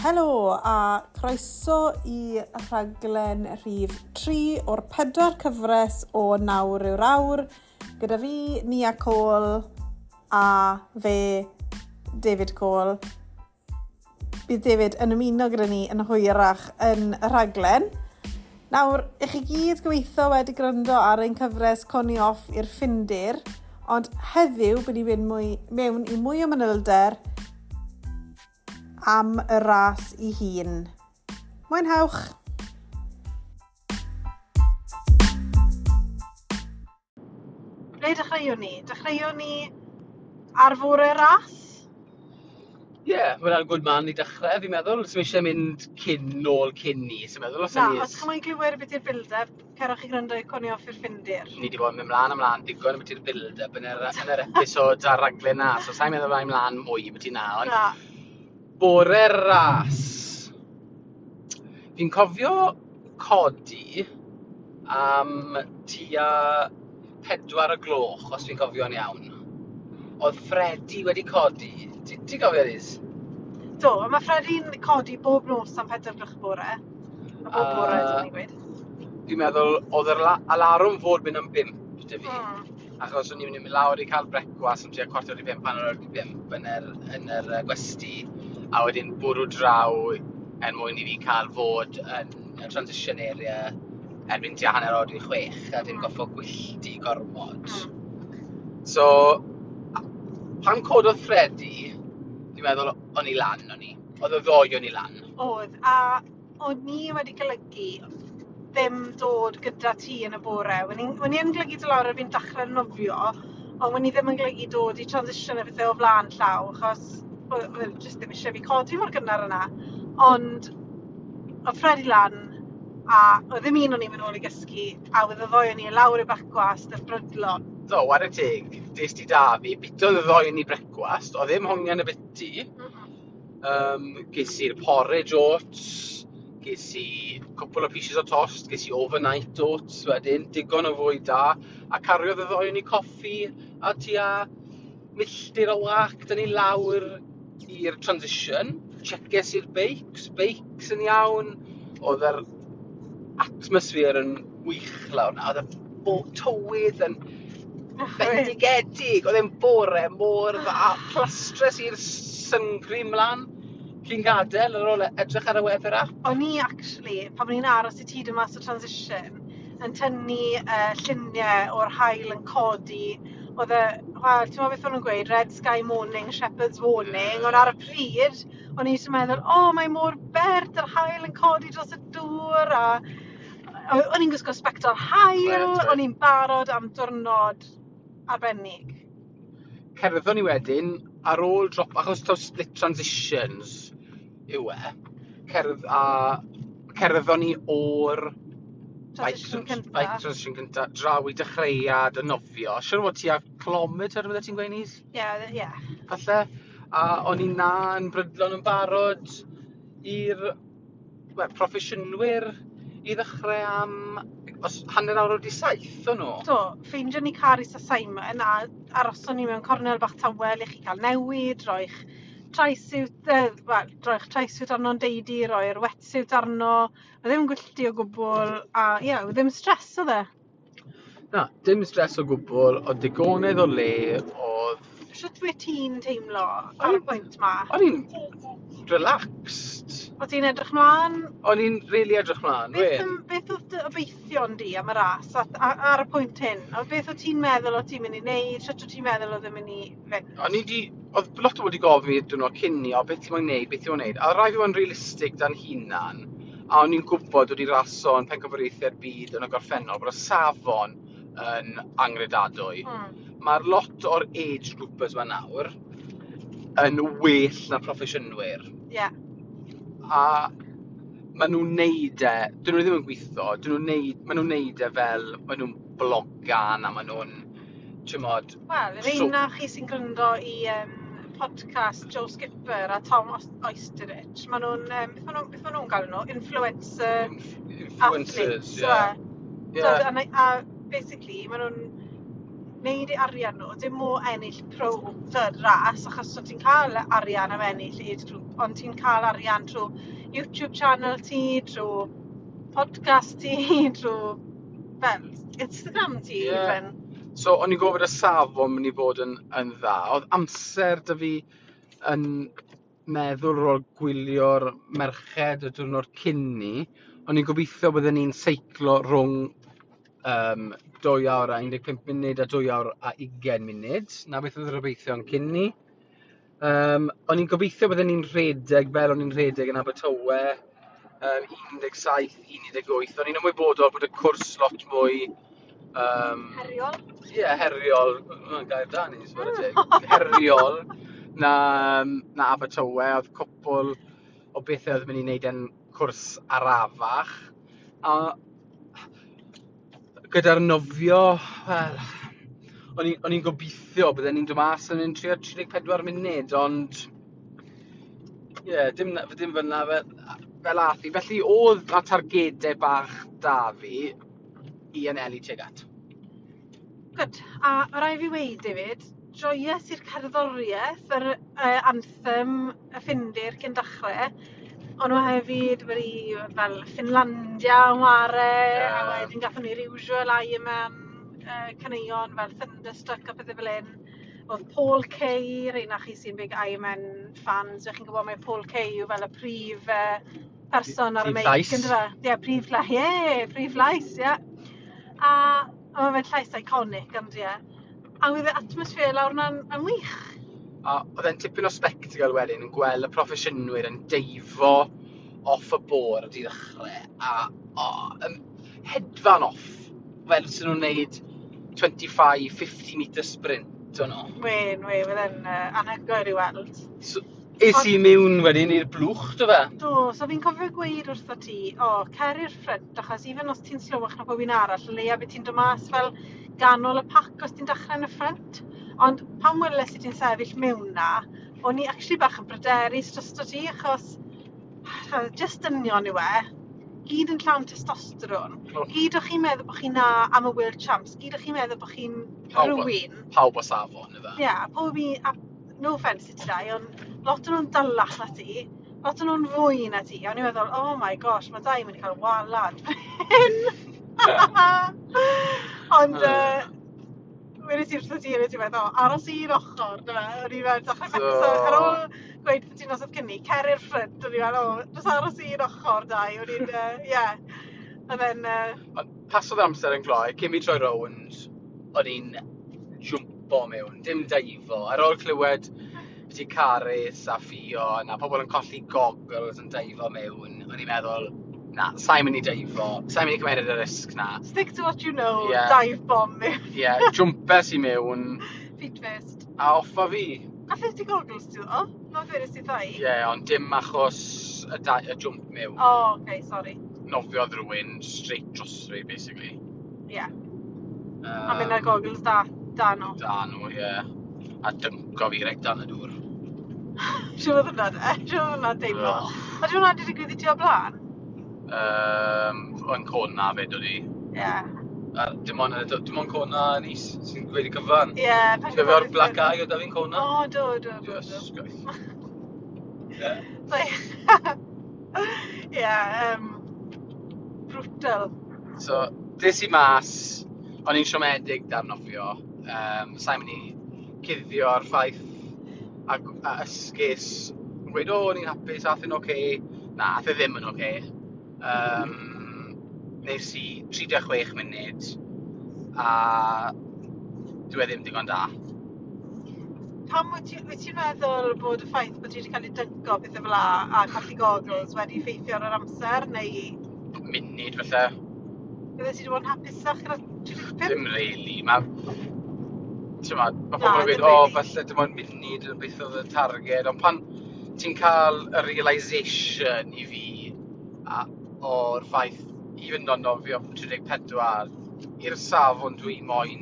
Helo a croeso i rhaglen rhif 3 o'r 4 cyfres o Nawr yw'r Awr gyda fi, Nia Cole a fe, David Cole. Bydd David yn ymuno gyda ni yn hwyrach yn y rhaglen. Nawr, i chi gyd gobeithio wedi gwrando ar ein cyfres Coni Off i'r Ffindir, ond heddiw bydd ni fynd mewn i mwy o manylder am y ras i hun. Mwynhewch! Ble dechreuwn ni? Dechreuwn ni ar fore ras? Mae'n good man i dechrau, fi'n meddwl. Os eisiau mynd nôl cyn ni, sy'n meddwl. Na, os chi'n glywed beth yw'r build-up, cerwch chi gwrando i Coni Off i'r Ffindir. Ni wedi bod yn mynd ymlaen digon beth yw'r build-up yn yr episod a'r raglen na. So sa'n meddwl mae'n ymlaen mwy beth i'n nawr. Na. Bore'r ras. Fi'n cofio codi am tua 4 o'r gloch, os fi'n cofio'n iawn. Oedd Freddie wedi codi. Ti'n cofio ddys? Do, mae Freddie'n codi bob nos am 4 gloch bore. A bob bore, dwi'n gweud. Fi'n meddwl, oedd yr alarwm fod mynd am 5 dy fi. Achos o'n i'n mynd lawr i cael brecwas am tua 4:45 yn yr gwesty. A wedyn bwrw draw mwyn i fi cael fod yn y transition area erbyn tua 5:45 a dim goffo gwyllti gormod. So, pan cododd Freddie, dwi'n meddwl o'n i lan o'n i. Oedd y ddoi o'n i lan. Oedd, a o'n ni wedi golygu ddim dod gyda ti yn y bore. Wyn i'n golygu dy lawr erbyn dechrau nofio, ond wyn i ddim yn golygu dod i transition a bethau o flaen llaw, achos oedd jyst ddim eisiau fi codi mor gynnar yna. Ond oedd Freddie lan, a oedd ddim un o'n i'n mynd ôl i gysgu, a oedd y ddoi o'n i lawr i brecwast y brydlon. Do, war y teg, des ti da fi, bitodd y ddoi o'n i brecwast, oedd ddim hongian y biti. Ges i'r porridge oats, ges i cwpl o pieces o tost, ges i overnight oats wedyn, digon o fwy da, a cariodd y ddoi o'n i coffi, a tua milltir o lac, dyn ni lawr i'r transition, checkes i'r beics yn iawn, oedd yr atmosfer yn wych lawr na, oedd y tywydd yn bendigedig, oedd e'n bore mor dda, plastres i'r sun cream lan, cyn gadael ar ôl edrych ar y weather app. O'n i actually, pan o'n i'n aros i ti dy mas o transition, yn tynnu lluniau o'r haul yn codi. Oedd ti'n meddwl beth o'n nhw'n gweud, red sky morning, shepherd's warning, ond ar y pryd, o'n i'n meddwl, mae mor bert, yr haul yn codi dros y dŵr, a o'n i'n gwisgo spectol haul, o'n i'n barod am diwrnod arbennig. Cerddon ni wedyn, ar ôl drop, achos taw split transitions yw cerddon ni o'r Transition transition cynta, draw i dechreuad y nofio. Siwr fod tua kilometr bydde ti'n gweud nis? Ie. Falle. A o'n i na yn brydlon yn barod i'r proffesiynwyr i ddechrau am 7:30 wedi 7 o'n nhw. Do, ffeindio ni Caris a Simon a aroson ni mewn cornel bach tawel i chi cael newid, roi'ch traisuit arno'n deudi, roi'r wetsuit arno, oedd ddim gwyllti o gwbl, a oedd ddim stress oedd e. Na, dim stress o gwbl, oedd digonedd o le, oedd... Sut wyt ti'n teimlo ar y pwynt ma? O'n i'n relaxed. Oedd ti'n edrych mlaen? O'n i'n really edrych mlaen, Beth oedd obeithion di am y ras ar y pwynt hyn? Beth oedd ti'n meddwl oedd ti'n mynd i wneud? Sut oedd ti'n meddwl oedd yn mynd i fynd? Oedd lot o wedi gofyn i diwrnod cyn ni, beth ti'n mynd i wneud, A rai fi o'n realistig dan hunan, a o'n i'n gwybod wedi raso yn pencampwriaethau'r byd yn y gorffennol, bod y safon yn angredadwy. Mae'r lot o'r age groupers ma nawr yn well na proffesiynwyr. Ie. A maen nhw'n neud e, dyn nhw ddim yn gweithio, maen nhw'n neud e fel, maen nhw'n blogan a maen nhw'n, Wel, yr un na chi sy'n gryndo i podcast Joe Skipper a Tom Oysterich, maen nhw'n, beth maen nhw'n gael nhw, influencers, yeah. A basically, maen nhw'n wneud eu arian nhw, dim o ennill pro dy ras, achos so ti'n cael arian am ennill age group, ond ti'n cael arian trwy YouTube channel ti, trwy podcast ti, trwy fel Instagram ti, Ie. even. So, o'n i'n gofod y safon mynd i fod yn dda. Oedd amser dy fi yn meddwl ar ôl gwylio'r merched y diwrnod cyn ni. O'n i'n gobeithio bydden ni'n seiclo rhwng 2 awr a 15 munud a 2 awr a 20 munud. Na beth oedd yr obeithio'n cyn ni. O'n i'n gobeithio bydden ni'n rhedeg fel o'n i'n rhedeg yn Abertawe. 17, 18. O'n i'n ymwybodol bod y cwrs lot mwy Heriol? Ie, heriol. Mae'n gair da ni, sbwyd y teg. Heriol na Abertawe. Oedd cwpl o bethau oedd mynd i wneud yn cwrs arafach. A gyda'r nofio, wel, o'n i'n gobeithio bydden ni'n dod mas yn 34 munud, ond ie, dim fyna fel athi. Felly oedd na targedau bach da fi i anelu tuag at. Good. A rai fi weid, David, joyous i'r cerddoriaeth, yr anthem y Ffindir cyn dechrau. Ond nhw hefyd wedi fel Finlandia yn ware, a wedyn gathon ni Usual Ironman caneuon fel Thunderstruck a pethau fel hyn. Oedd Paul Kay, rhaid na chi sy'n big Ironman fans, chi'n gwybod mae Paul Kay yw fel y prif person ar y meic, ynddo fe? Ie, prif llais, ie. A mae fe'n llais iconic, ond ie. A oedd y atmosffer lawr yna'n wych. A oedd e'n tipyn o spectacle wedyn yn gweld y proffesiynwyr yn deifo off y bôr ar dydd ddechrau. A hedfan off, fel sy'n nhw'n neud 25-50 metre sprint o'n nhw. Wen, fydde'n anhygoel i weld. So, es i mewn wedyn i'r blwch, dy fe? Do, so fi'n cofio gweud wrtho ti, cer i'r ffrynt, achos even os ti'n slywach na pob un arall, leia beth ti'n dod mas fel ganol y pac os ti'n dechrau yn y ffrynt. Ond pan weles i ti'n sefyll mewn na, o'n i actually bach yn bryderus drosto ti, achos just dynion yw gyd yn llawn testosteron. Gyd o'ch chi'n meddwl bod chi'n na am y World Champs, gyd o'ch chi'n meddwl bod chi'n rhywun. Pawb o safon, y fe? Ie, pob i, no offence i ti dau, ond lot o nhw'n dalach na ti, lot o nhw'n fwy na ti, a o'n i'n meddwl, oh my gosh, mae dau yn mynd i cael walad. Ond, wedyn ti'n wrtho ti, a ti'n meddwl, aros i'r ochr, dyma, o'n i'n meddwl, ar ôl gweud bod ti'n nosod cynni, cer i'r ffrynt, o'n i'n meddwl, just aros i'r ochr dau, o'n i'n, ie. And then... Pasodd amser yn gloi, cyn mi troi rownd, o'n i'n jwmpo mewn, dim deifo. Ar ôl clywed beth i Caris a Fio, a pobl yn colli goggles yn deifo mewn, o'n i'n meddwl, na, sa'n mynd i deifo, sa'n mynd i cymryd y risg na. Stick to what you know, dive bomb mewn. Ie, jwmpes i mewn. Feet first. A offa fi. A ffyrdd ti goggles ti ddo? No ffyrdd ti ddau? Ie, ond dim achos y jwmp mewn. Okay, sorry. Nofiodd rhywun straight dros fi, basically. Ie. A mynd ar goggles da nhw. Da nhw, ie. A dynco fi reit dan y dŵr. Siwr hwnna, siwr hwnna deimlo. A di hwnna wedi digwydd i ti o blaen? Yn Cona fyd o di. Ie. A dim ond Cona nis sy'n gweud i cyfan. Ie. Ti'n gofio'r Black Eye o Dafi'n Cona? O, do. Yes, gwaith. Ie, brutal. So, des i mas, o'n i'n siomedig dar nofio. Sa'n mynd i cuddio'r ffaith a ysgus yn gweud, o'n i'n hapus, ath yn oce. Na, ath e ddim yn oce. Nes i 36 munud a dwi ddim digon da. Pam wyt ti'n meddwl bod y ffaith bod ti wedi cael ei dynco beth fel a colli goggles wedi effeithio ar yr amser, neu... Munud, fatha. Bydde ti wedi bod yn hapusach gyda 35? Dim really, mae pobl yn gweud, falle dim ond munud yn beth oedd y targed, ond pan ti'n cael y realisation i fi o'r ffaith i fynd o'n nofio 34 i'r safon dwi moyn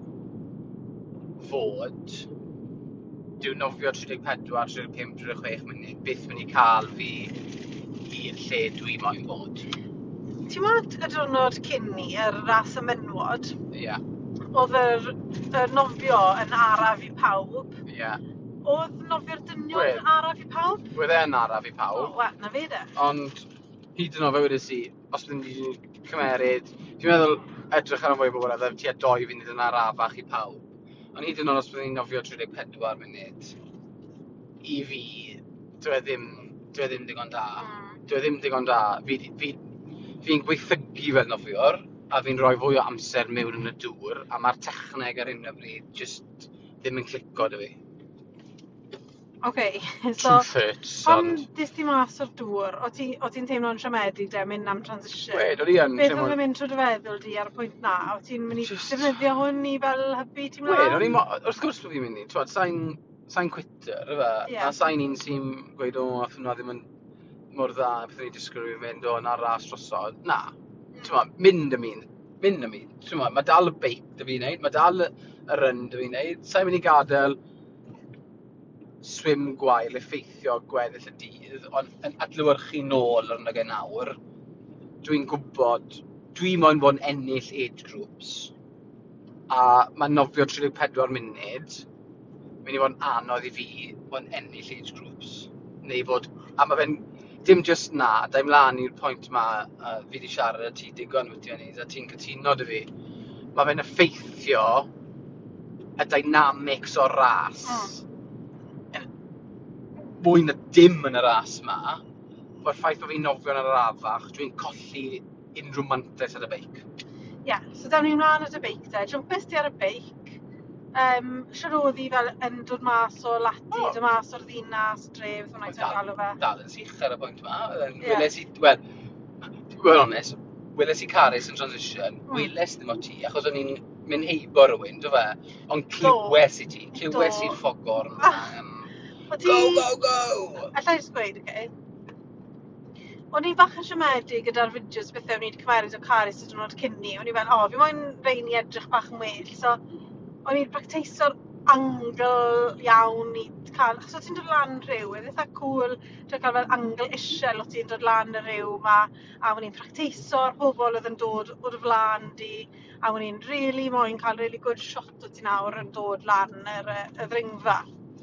fod, dwi'n nofio 34, 35, 36 munud, beth mynd i cael fi i'r lle dwi moyn fod. Ti'n modd y diwrnod cyn ni, yr ras y menwod? Ie. oedd yr nofio yn araf i pawb. Ie. Oedd nofio'r dynion Wedd. araf i pawb? Wedd e'n araf i O, pawb, wel, na fe de. ond hyd yn oed fe wedys i, os byddwn ni'n cymeryd, dwi'n meddwl edrych ar y fwy o bobl oedd tua 2 funud yn arafach i pawb. Ond hyd yn oed os byddwn ni'n nofio 34 munud, i fi, dwi e ddim digon da. Dwi e ddim digon da. Fi'n gweithygu fel nofiwr, a fi'n rhoi fwy o amser mewn yn y dŵr, a mae'r techneg ar hyn o bryd just ddim yn clico dy fi. OK, so Truth hurts, pan ond... dis ti mas o'r dŵr, o ti'n teimlo'n siomedig de, mynd am transition? Wed, o'n i yn Beth oedd yn mynd trwy dy feddwl di ar y pwynt na? O ti'n mynd i defnyddio hwn i fel hybu ti mlaen? Wed, o'n i... Wrth gwrs bod fi'n mynd i, twod, sa'n quitter, yfa, Ie. a sa'n un sy'n gweud, o, a ffynna ddim yn mor dda, beth ni'n disgwyl i fi fynd, o, na ras drosod. Na, t'mo', mynd am un. T'mo', mae dal y beic dy fi wneud, mae dal y run dy fi wneud. Sa'n mynd i gadael swim gwael effeithio gweddill y dydd, ond yn adlewyrchu nôl ar nag nawr, dwi'n gwybod, dwi'n moyn bod yn ennill age groups, a mae nofio 34 munud, mynd i fod yn anodd i fi bod yn ennill age groups. Neu fod, a mae fe'n, dim just na, da'i mlaen i'r pwynt ma, fi wedi siarad â ti digon wyt ti'n a ti'n cytuno dy fi. Mae fe'n effeithio y dynamics o'r ras. Mwy na dim yn y ras ma, o'r ffaith bod fi'n nofio yn yr arafach, dwi'n colli unrhyw mantais ar y beic. Ie, so dawn ni mlaen at y beic de. Jumpes ti ar y beic. Siwr oedd hi fel yn dod mas o lati, dod mas o'r ddinas, dref, hwnna ti'n galw fe. Dal yn sych ar y pwynt ma. Ie. Weles i, well honest, weles i Caris yn transition, weles ddim o ti, achos o'n i'n mynd heibo rywun, do fe? Ond clywes i ti, clywes i'r ffogor. Go, go, go! Alla i jyst gweud, okay? O'n i bach yn siomedig gyda'r fideos beth o'n i wedi cymeryd o Caris y diwrnod cynni. O'n i fel, fi moyn rein i edrych bach yn well. So, o'n i'n practeisio'r angle iawn i cael... Achos o ti'n dod lan rhyw, oedd eitha cool. Dwi'n cael fel angle ishel o ti'n dod lan y rhyw ma. A o'n i'n practeisio'r pobl oedd yn dod o'r flan di. A o'n i'n really moyn cael really good shot o ti nawr yn dod lan y ddringfa.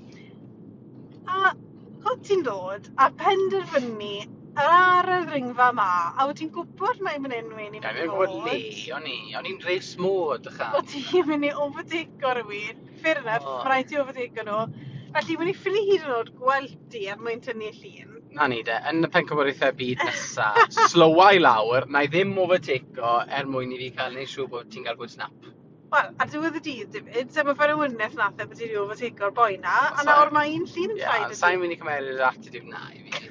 A oedd ti'n dod a penderfynu ar y ddringfa ma, a wyt ti'n gwybod mae'n mynd enwyn i mynd gwybod le, o'n i'n race mode, ycha. O ti'n mynd i overtake o rywun, fair enough, mae rhaid ti overtake o nhw. Felly, mynd i ffili hyd yn oed gweld ti er mwyn tynnu llun. Na ni de, yn y pencampwriaethau byd nesa, slowa i lawr, na i ddim overtake o er mwyn i fi cael neud siŵr bod ti'n cael good snap. Wel, ar diwedd y dydd, David, sef y fferywynneth nath bod ti wedi overtake o'r boi na, a nawr mae un llun yn traed. Ie, sa'n mynd i cymeryd yr attitude na i fi.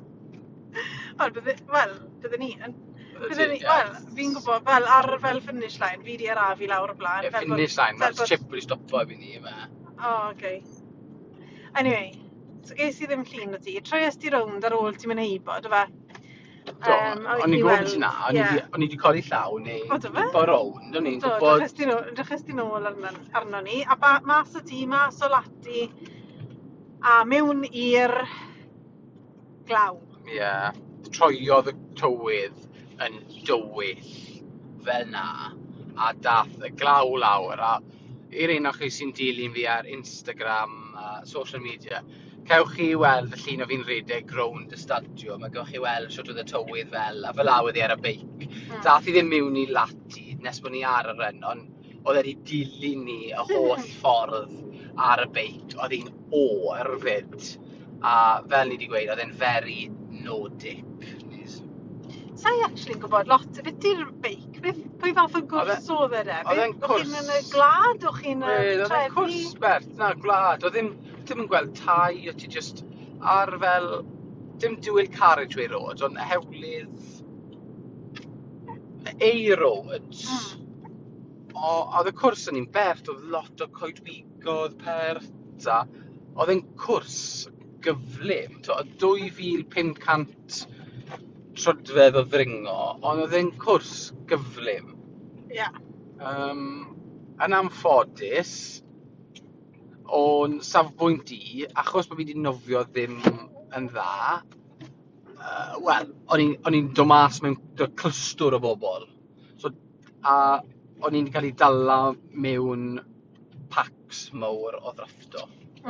Bydden ni yn. Wel, fi'n gwybod, fel finish line, fi di arafu lawr o blaen. Finish line, mae'r chip wedi stopo fi ni yma. O, oce. Anyway, so ges i ddim llun o ti. Troi esti rownd ar ôl ti'n mynd heibo, dy fe? Do, o'n i'n gwybod beth yna, o'n i wedi codi llaw, neu bo rownd, o'n i'n gwybod... Drychus ti nôl arno ni, a mas o ti, mas o lati, a mewn i'r glaw. Ie, troiodd y tywydd yn dywyll fel na, a dath y glaw lawr, a i'r un o'ch chi sy'n dilyn fi ar Instagram a social media, cewch chi weld y llun o fi'n rhedeg rownd y stadiwm, a gewch chi weld sut oedd y tywydd fel, a fel awydd i ar y beic. Dath i ddim mewn i lati, nes bod ni ar y run, ond oedd wedi dilyn ni y holl ffordd ar y beic, oedd hi'n oer fyd, a fel ni wedi gweud, oedd e'n very Nordic. Sa'i actually'n gwybod lot, beth i'r beic? Pwy fath o gwrs oedd e de? Oedd e'n cwrs... O'ch chi'n yn y glad? O'ch chi'n y trefi? Oedd e'n cwrs bert, na glad. Oedd ddim yn gweld tai, oedd ti just ar fel... Dim dual carriageway road, ond hewlydd... A-roads. Oedd y cwrs yn un bert, oedd lot o coedwigodd pert, a oedd e'n cwrs gyflym. Oedd 2500 trydfedd o ddringo, ond oedd e'n cwrs gyflym. Ie. Yn anffodus, o'n safbwynt i, achos bod fi wedi nofio ddim yn dda, wel, o'n i'n dod mas mewn clystwr o bobl. So, a o'n i'n cael ei dala mewn packs mawr o ddraffto.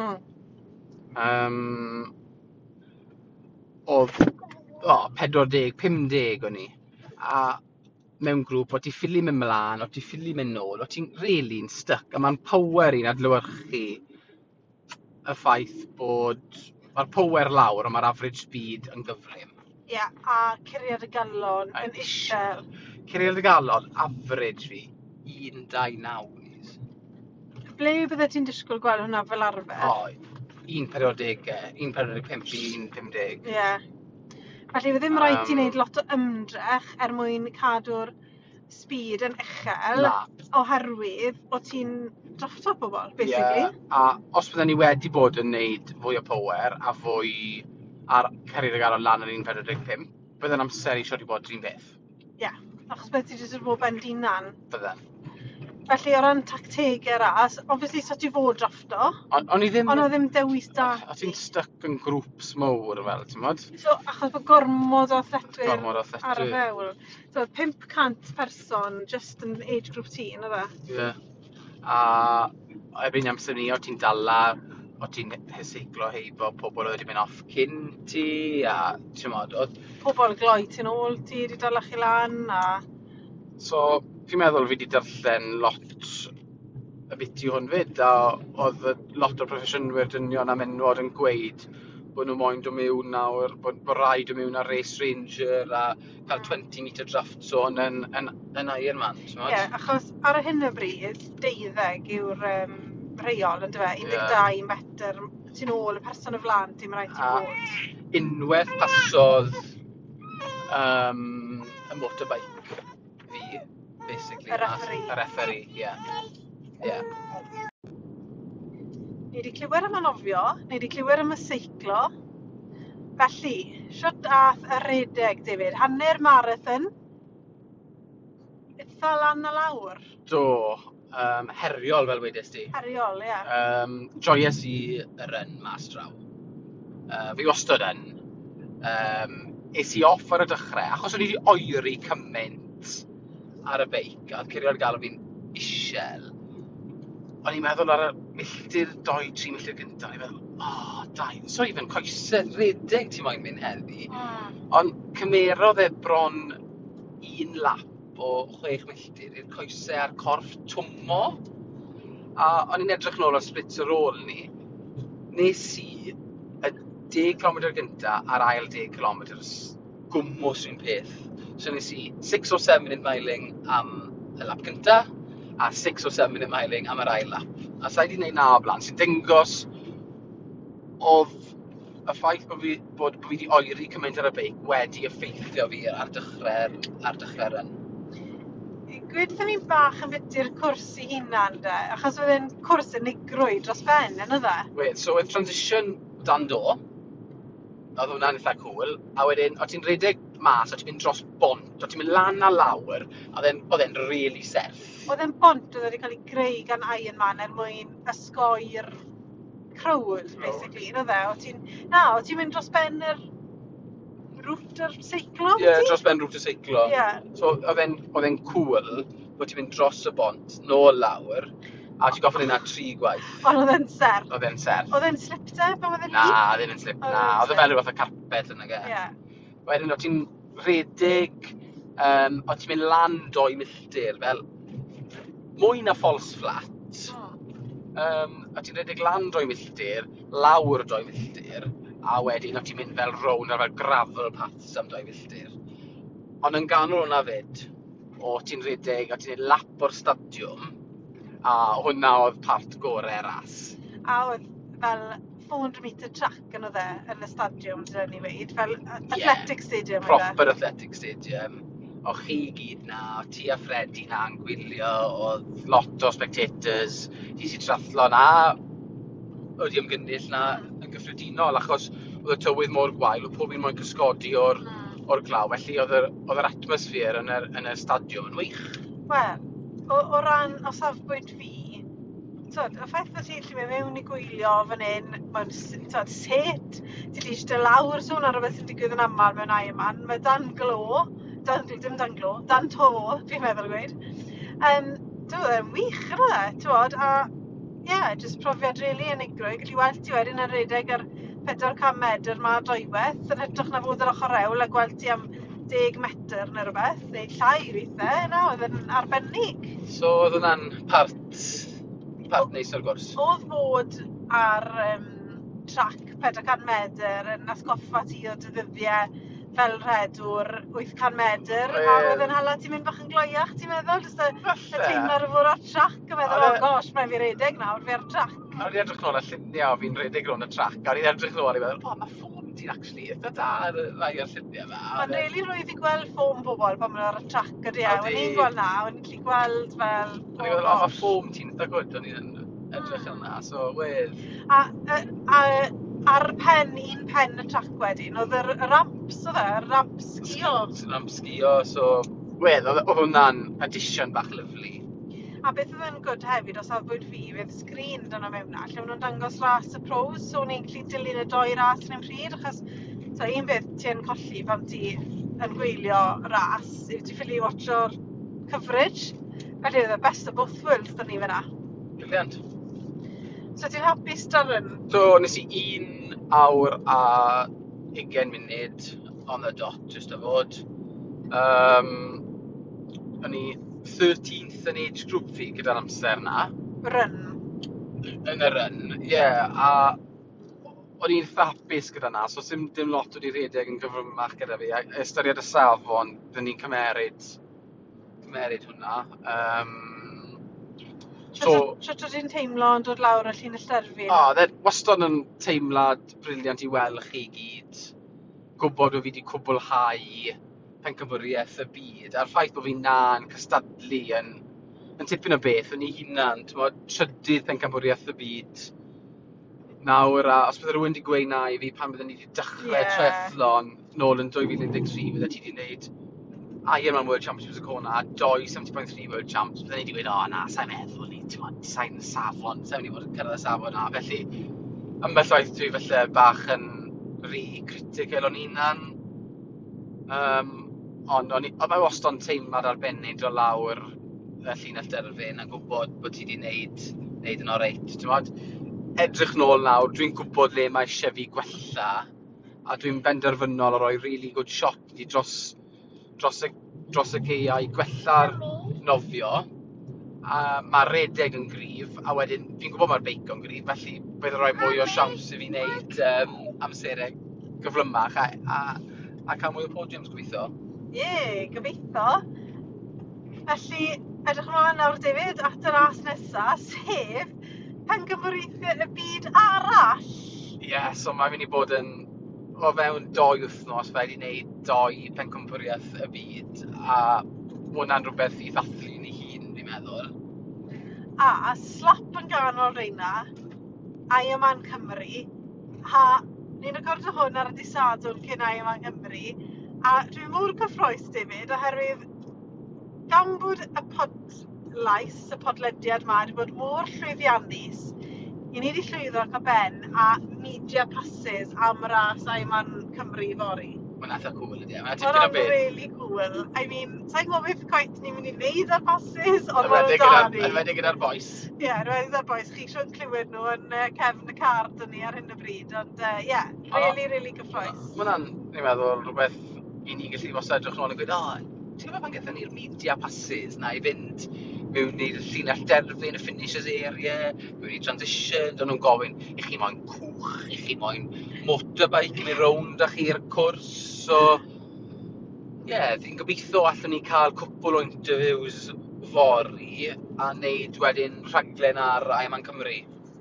Oedd 40, 50 o'n i. A mewn grŵp, o ti ffili mynd mlaen, o ti ffili mynd nôl, o ti'n really'n stuck. A mae'n power i'n adlewyrchu y ffaith bod mae'r power lawr, ond mae'r average speed yn gyflym. Ie, a curiad y galon yn isel. Curiad y galon, average fi, 1.29. Ble bydde ti'n disgwyl gweld hwnna fel arfer? 1.40, 1.45, 1.50. Ie. Felly fe ddim rhaid ti wneud lot o ymdrech mwyn cadw'r speed yn uchel. Na. Oherwydd o ti'n draffto pobl, basically. A os bydden ni wedi bod yn neud fwy o power a fwy ar cyrraedd y galon lan yn 1.45, bydde'n amser i siwr i bod un beth. Ie, achos bydde ti jyst yn fod ben dinan. Bydden. Felly o ran tactegau ras, obviously so ti fod draffto, Ond o ddim dewis da. O ti'n stuck yn grŵps mawr fel, ti'n modd? So, achos bod gormod o athletwyr Gormod o athletwyr. ar y fewl. So, 500 person just yn age group ti, yna fe? Ie. A erbyn amser ni, o ti'n dala, o ti'n hyseiclo heibo pobl oedd wedi mynd off cyn ti, a ti'n modd, Pobl gloi ti'n ôl ti, wedi dala chi lan, a... So, fi'n meddwl fi wedi darllen lot y fideo hwn fyd, a oedd lot o proffesiynwyr dynion a menwod yn gweud bod nhw moyn dod mewn nawr, bod rhaid dod mewn ar Race Ranger a cael 20 metre draft zone yn Ironman, ti'n modd? Ie, achos ar hyn o bryd, 12 yw'r reol, yn dyfe, 12 metr, ti'n ôl y person y flan, ti'n rhaid ti bod. Unwaith pasodd y motorbike fi, basically. Y referee, ie. Ni wedi clywed am anofio, ni wedi clywed am y seiclo. Felly, siwt ath y redeg, David? Hanner marathon? Itha lan a lawr? Do, heriol fel wedys ti. Heriol, ie. Joyous i y run mas draw. Fi wastad yn. Es i off ar y dechrau, achos o'n i wedi oeri cymaint ar y beic, a curiad galon fi'n isel. O'n i'n meddwl ar y milltir 2-3 milltir gyntaf, o'n i'n meddwl, so even coesau redeg ti moyn mynd heddi. Ond cymerodd bron 1 lap o 6 milltir i'r coesau a'r corff twmo. A o'n i'n edrych nôl ar splits yr ôl ni. Nes i y 10 km gyntaf a'r ail 10 km gwmws rhywun peth. So nes i 6 or 7 minute miling am y lap gyntaf, a 6 or 7 minute miling am yr ail lap. A sa i wedi gwneud na o blaen, sy'n dangos oedd y ffaith bod fi wedi oeri cymaint ar y beic wedi effeithio fi ar dechrau'r run. Gwydden ni'n bach yn fyty'r cwrs i hunan, de? Achos oedd e'n cwrs unigrwy dros ben, yna dde? So oedd transition dan do, oedd hwnna'n eitha cool, a wedyn, o ti'n redeg mas, o ti'n mynd dros bont, o ti'n mynd lan a lawr, a oedd e'n really serth. Oedd e'n bont oedd wedi cael ei greu gan Ironman mwyn ysgoi'r crowd, basically, yna dde? O ti'n mynd dros ben yr rwt yr seiclo? Ie, dros ben rwt y seiclo. Ie. So oedd e'n cool bod ti'n mynd dros y bont, nôl lawr, a ti'n goffa yna 3 gwaith. Ond oedd e'n serth? Oedd e'n serth. Oedd e'n slip-te pan oedd e'n Na, ddim yn slip, na. Oedd e fel rhywbeth o carpet yna ge. Ie. Wedyn, o ti'n redeg, o ti'n mynd lan 2 milltir, fel mwy na false flat. O ti'n redeg lan 2 milltir, lawr 2 milltir, a wedyn o ti'n mynd fel rown ar fel gravel paths am 2 milltir. Ond yn ganol hwnna fyd, o ti'n redeg, o ti'n neud lap o'r stadiwm, a hwnna oedd part gorau'r ras. A oedd fel 400 metre track yn oedd yn y stadiwm, dyn ni weid, fel athletic stadium. Proper athletic stadium. O chi gyd na, o ti a Freddy na yn gwylio, oedd lot o spectators, ti si trathlon a wedi ymgynnull na yn gyffredinol, achos oedd y tywydd mor gwael, oedd pob un moyn cysgodi o'r glaw, felly oedd yr atmosffer yn y stadiwm yn wych. Wel, o ran o safbwynt fi, y ffaith bod ti'n mynd mewn i gwylio fan hyn, mewn set, ti di eistedd lawr, so hwnna rhywbeth sy'n digwydd yn aml mewn Ironman, mae dan to, dwi'n meddwl gweud. Dwi'n yn wych yna, ti'n a jyst profiad rili unigrwydd. Gallu weld ti wedyn yn redeg ar 400 metr ma doiweth, yn hytrach na fod yr ochr rewl a gweld ti am 10 metr neu rhywbeth, neu llai weithiau, oedd yn arbennig. So oedd hwnna'n part neis o'r gwrs? Oedd fod ar trac 400 metr yn atgoffa ti o dy ddyddiau fel rhedwr 800 metr, a oedd yn hala ti'n mynd bach yn gloiach, ti'n meddwl? Jyst y teimlo ar y fod ar trac, a meddwl, oh gosh, mae'n fi redeg nawr, fi ar trac. A wedi edrych nôl y lluniau o fi'n redeg rhwng y trac, a wedi edrych nôl i meddwl, mae ffôn ti'n actually eitha da ar rai o'r lluniau yma. Mae'n rili rwydd i gweld ffôn pobl pan maen ar y trac ydy e. O'n i'n gweld na, o'n i'n gweld fel... O'n i'n meddwl, mae ffôn ti'n eitha gwrdd, o'n i'n edrych yna, so wedd. A ar un pen y trac wedyn, oedd yr ramps oedd e, ramp sgio. Ramp sgio, so wedd, oedd hwnna'n addition bach lyflu. A beth oedd yn good hefyd, os afbwyd fi, fydd sgrin dyna mewn na, lle maen nhw'n dangos ras y pros, so ni'n gallu dilyn y 2 ras yn ymryd, achos un beth ti'n colli pan ti yn gwylio ras, yw ti ffili watcho'r coverage, felly oedd y best of both worlds dyn ni fyna. Briliant. So ti'n hapus dar yn? So nes i 1 awr a 20 munud on the dot, just a fod. O'n i 13th yn age group fi gyda'r amser na. Run? Yn y run, a o'n i'n hapus gyda na, so dim lot wedi redeg yn gyfrymach gyda fi. A ystyried y safon, dyn ni'n cymeryd hwnna. Sut oedd ti'n teimlo yn dod lawr y llun y llerfi? Wastad yn teimlad briliant i weld chi gyd. Gwybod o fi wedi cwblhau pencampwriaeth y byd, a'r ffaith bod fi na'n cystadlu yn tipyn o beth, o'n i hunan, trydydd pencampwriaeth y byd. Nawr, os bydde rhywun wedi gweud na i fi pan bydden ni wedi dechrau triathlon nôl yn 2013, bydde ti wedi gwneud Ironman World Championships y Kona a 2 70.3 World Champs, bydden ni wedi gweud, na, sa'n meddwl ni, sa'n safon, sa'n mynd i fod yn cyrraedd y safon na, felly ambell waith dwi felly bach yn critical o'n hunan. Ond oedd mae wastad yn teimlad arbennig dro lawr y llinell derfyn a gwybod bod ti wedi gwneud yn oreit. Edrych nôl nawr, dwi'n gwybod le mae eisiau fi gwella a dwi'n benderfynol o roi really good shot i dros y geiau gwella'r nofio. Mae redeg yn gryf a wedyn fi'n gwybod mae'r beic yn gryf, felly bydd rhoi mwy o siawns i fi wneud amserau gyflymach a cael mwy o podiums gobeithio. Gobeithio. Felly, edrych ymlaen nawr David at y ras nesaf, sef pencampwriaeth y byd arall. So mae'n mynd i bod yn o fewn 2 wythnos fe wedi gwneud 2 pencampwriaeth y byd a hwnna'n rhywbeth i ddathlu yn ei hun, fi'n meddwl. A slap yn ganol reina, Ironman Cymru, a ni'n recordio hwn ar y dydd Sadwrn cyn Ironman Cymru, a dwi'n mor cyffroes David, oherwydd gan bod y podlediad ma wedi bod mor llwyddiannus, i ni wedi llwyddo ac o ben a media passes am ras Ironman Cymru fory. Mae'n eitha cool ydi. Mae'n really cool. I mean, sa'n gwybod beth gwaith ni'n mynd i wneud ar passes, ond mae'n da ni. Enwedig gyda'r boes. Enwedig gyda'r boes. Chi eisiau'n clywed nhw yn cefn y car dyn ni ar hyn o bryd, ond really cyffroes. Mae'n, ni'n meddwl, rhywbeth i ni gallu fos edrych nôl yn gweud, ti'n gwybod pan gyda ni'r media passes na i fynd mewn i'r llinell derfyn, y finishers area, mewn i transition, dyn nhw'n gofyn, i chi moyn cwch, i chi moyn motorbike neu rownd â chi'r cwrs, so fi'n gobeithio allwn ni cael cwpl o interviews fory a wneud wedyn rhaglen ar Ironman Cymru.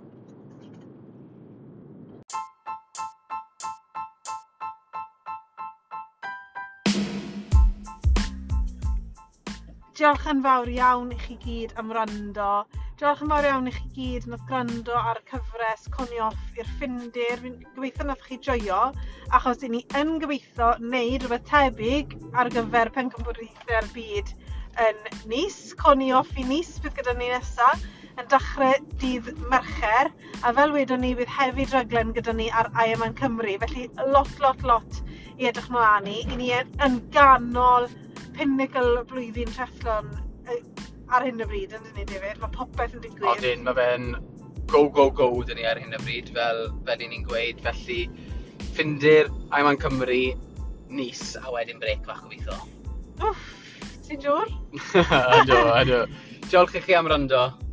Diolch yn fawr iawn i chi gyd am wrando. Diolch yn fawr iawn i chi gyd nath gwrando ar y cyfres Conioff i'r Ffindir. Fi'n gobeithio nath chi joio, achos i ni yn gobeithio wneud rhywbeth tebyg ar gyfer pencampwriaethau'r byd yn Nice. Conioff i Nice bydd gyda ni nesaf yn dechrau dydd Mercher, a fel wedon ni bydd hefyd raglen gyda ni ar Ironman Cymru, felly lot i edrych mlaen i ni yn ganol pinnacle blwyddyn triathlon ar hyn o bryd, yn dyn ni, David? Mae popeth yn digwydd. Odyn, mae fe'n go, dyn ni ar hyn o bryd, fel ni'n gweud. Felly, ffindir Aiman Cymru, Nis, a wedyn brec fach gobeithio. Wff, ti'n siŵr? Ydw. Diolch i chi am rando.